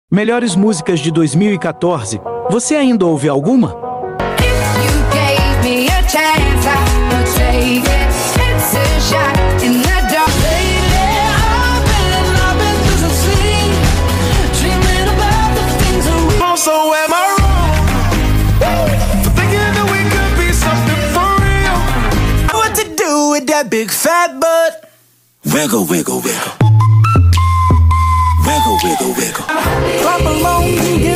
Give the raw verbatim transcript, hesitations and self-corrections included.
Melhores músicas de dois mil e quatorze. Você ainda ouve alguma? Big fat butt. Wiggle, wiggle, wiggle. Wiggle, wiggle, wiggle. Clap along.